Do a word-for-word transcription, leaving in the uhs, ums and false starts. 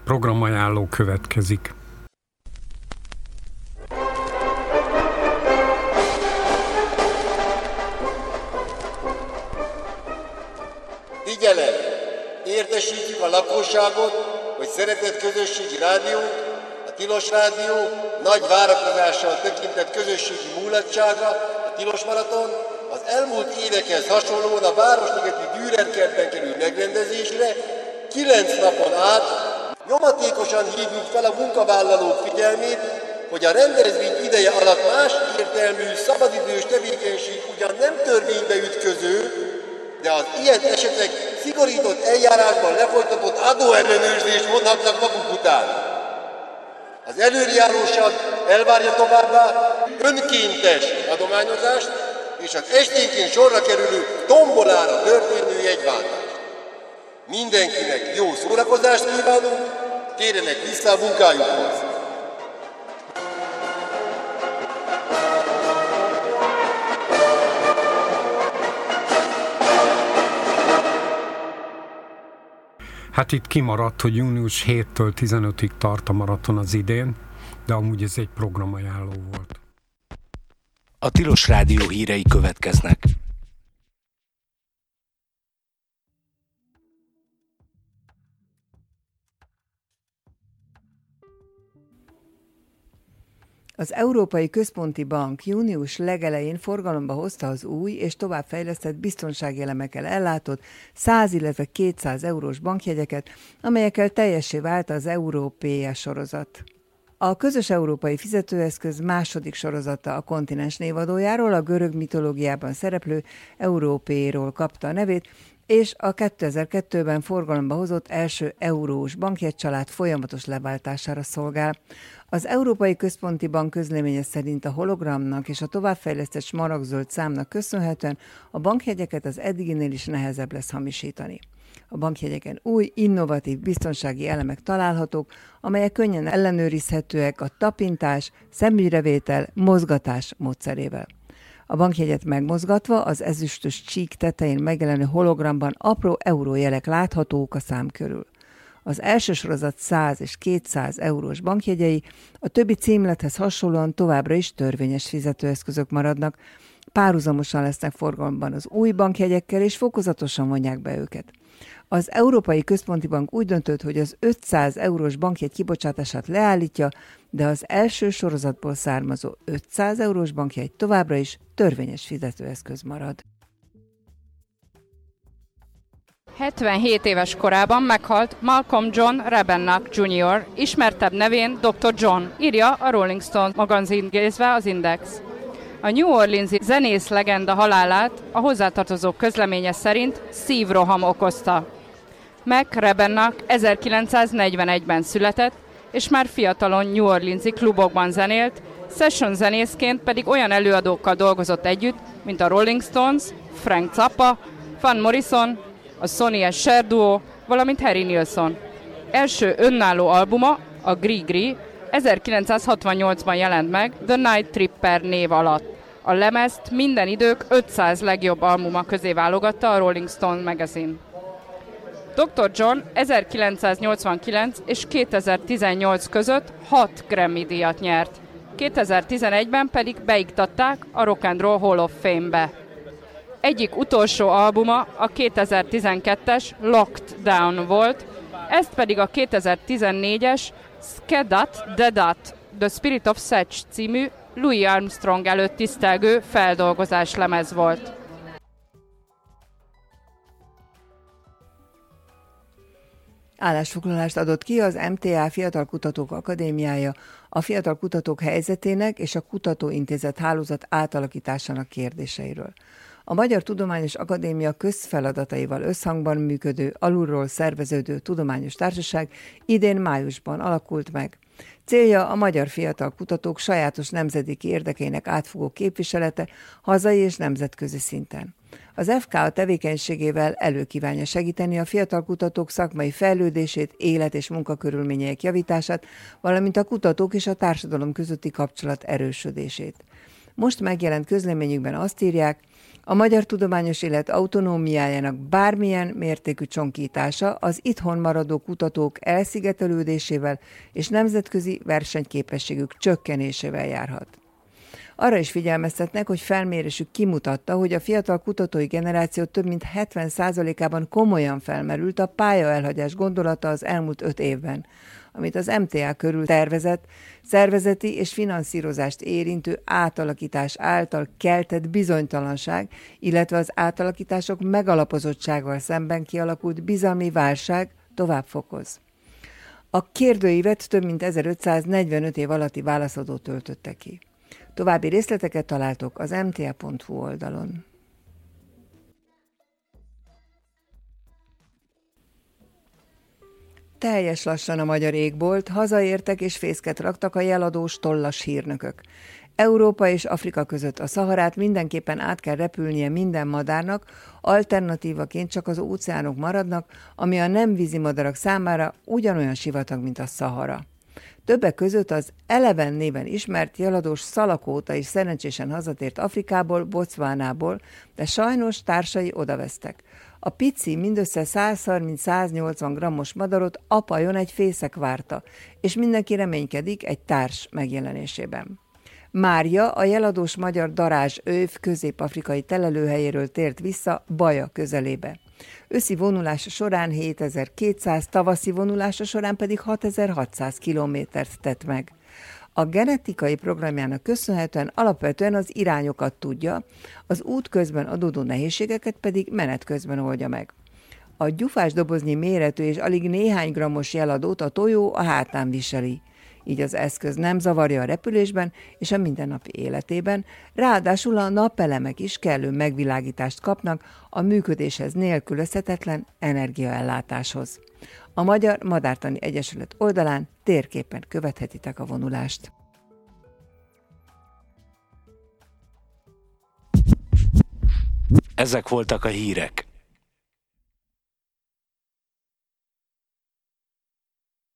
Programajánló következik. Figyelem! Értesítjük a lakosságot, hogy szeretett közösségi rádió, a Tilos Rádió nagy várakozással tekintett közösségi mulatságra, a Tilos Maraton az elmúlt évekhez hasonlóan a Városligeti Dürerkertben kerül megrendezésre, kilenc napon át nyomatékosan hívjuk fel a munkavállalók figyelmét, hogy a rendezvény ideje alatt más értelmű szabadidős tevékenység ugyan nem törvénybe ütköző, de az ilyen esetek szigorított eljárásban lefolytatott adóellenőrzést vonhatnak maguk után. Az előrejáróság elvárja továbbá önkéntes adományozást és az esténként sorra kerülő tombolára történő jegyváltást. Mindenkinek jó szórakozást kívánunk, térjenek vissza a munkájukhoz! Hát itt kimaradt, hogy június hétől tizenötödig tart a maraton az idén, de amúgy ez egy programajánló volt. A Tilos Rádió hírei következnek. Az Európai Központi Bank június legelején forgalomba hozta az új és továbbfejlesztett biztonsági elemekkel ellátott száz, illetve kétszáz eurós bankjegyeket, amelyekkel teljessé vált az Európéja sorozat. A közös európai fizetőeszköz második sorozata a kontinens névadójáról, a görög mitológiában szereplő Európéról kapta a nevét, és a kétezer-kettőben forgalomba hozott első eurós bankjegycsalád folyamatos leváltására szolgál. Az Európai Központi Bank közleménye szerint a hologramnak és a továbbfejlesztett smaragdzöld számnak köszönhetően a bankjegyeket az eddiginél is nehezebb lesz hamisítani. A bankjegyeken új, innovatív biztonsági elemek találhatók, amelyek könnyen ellenőrizhetőek a tapintás, szemügyrevétel, mozgatás módszerével. A bankjegyet megmozgatva az ezüstös csík tetején megjelenő hologramban apró eurójelek láthatók a szám körül. Az első sorozat száz és kétszáz eurós bankjegyei a többi címlethez hasonlóan továbbra is törvényes fizetőeszközök maradnak, párhuzamosan lesznek forgalomban az új bankjegyekkel, és fokozatosan vonják be őket. Az Európai Központi Bank úgy döntött, hogy az ötszáz eurós bankjegy kibocsátását leállítja, de az első sorozatból származó ötszáz eurós bankjegy továbbra is törvényes fizetőeszköz marad. hetvenhét éves korában meghalt Malcolm John Rebennack junior, ismertebb nevén doktor John, írja a Rolling Stone magazin gézve az Index. A New Orleans-i zenész legenda halálát a hozzátartozók közleménye szerint szívroham okozta. Mac Rebennack ezerkilencszáznegyvenegyben született, és már fiatalon New Orleans-i klubokban zenélt, session zenészként pedig olyan előadókkal dolgozott együtt, mint a Rolling Stones, Frank Zappa, Van Morrison, a Sonny and Cher duo, valamint Harry Nilsson. Első önálló albuma, a Gris Gris, ezerkilencszázhatvannyolcban jelent meg The Night Tripper név alatt. A lemezt minden idők ötszáz legjobb albuma közé válogatta a Rolling Stone magazine. doktor John ezerkilencszáznyolcvankilenc és kétezer-tizennyolc között hat Grammy-díjat nyert. kétezer-tizenegyben pedig beiktatták a Rock and Roll Hall of Fame-be. Egyik utolsó albuma a kétezer-tizenkettes Locked Down volt, ezt pedig a kétezer-tizennégyes Skedat Dedat The Spirit of Satch című Louis Armstrong előtt tisztelgő feldolgozás lemez volt. Állásfoglalást adott ki az em té á Fiatal Kutatók Akadémiája a fiatal kutatók helyzetének és a Kutatóintézet hálózat átalakításának kérdéseiről. A Magyar Tudományos Akadémia közfeladataival összhangban működő, alulról szerveződő tudományos társaság idén májusban alakult meg. Célja a magyar fiatal kutatók sajátos nemzedéki érdekeinek átfogó képviselete hazai és nemzetközi szinten. Az ef ká a tevékenységével előkívánja segíteni a fiatal kutatók szakmai fejlődését, élet- és munkakörülményeik javítását, valamint a kutatók és a társadalom közötti kapcsolat erősödését. Most megjelent közleményükben azt írják, A magyar tudományos élet autonómiájának bármilyen mértékű csonkítása az itthon maradó kutatók elszigetelődésével és nemzetközi versenyképességük csökkenésével járhat. Arra is figyelmeztetnek, hogy felmérésük kimutatta, hogy a fiatal kutatói generáció több mint hetven százalékában komolyan felmerült a pályaelhagyás gondolata az elmúlt öt évben, amit az em té á körül tervezett, szervezeti és finanszírozást érintő átalakítás által keltett bizonytalanság, illetve az átalakítások megalapozottsággal szemben kialakult bizalmi válság tovább fokoz. A kérdőívet több mint ezerötszáznegyvenöt év alatti válaszadó töltötte ki. További részleteket találtok az em té á pont hu oldalon. Teljes lassan a magyar égbolt, hazaértek és fészket raktak a jeladós tollas hírnökök. Európa és Afrika között a Szaharát mindenképpen át kell repülnie minden madárnak, alternatívaként csak az óceánok maradnak, ami a nem vízi madarak számára ugyanolyan sivatag, mint a Szahara. Többek között az Eleven néven ismert jeladós szalakóta is szerencsésen hazatért Afrikából, Botswanából, de sajnos társai odavesztek. A pici, mindössze száz harminc-száz nyolcvan grammos madarot apajon egy fészek várta, és mindenki reménykedik egy társ megjelenésében. Mária a jeladós magyar darázs őv közép-afrikai telelőhelyéről tért vissza Baja közelébe. Őszi vonulása során hétezer-kétszáz, tavaszi vonulása során pedig hatezer-hatszáz kilométert tett meg. A genetikai programjának köszönhetően alapvetően az irányokat tudja, az út közben adódó nehézségeket pedig menet közben oldja meg. A gyufás doboznyi méretű és alig néhány grammos jeladót a tojó a hátán viseli. Így az eszköz nem zavarja a repülésben és a mindennapi életében, ráadásul a napelemek is kellő megvilágítást kapnak a működéshez nélkülözhetetlen energiaellátáshoz. A Magyar Madártani Egyesület oldalán térképen követhetitek a vonulást. Ezek voltak a hírek.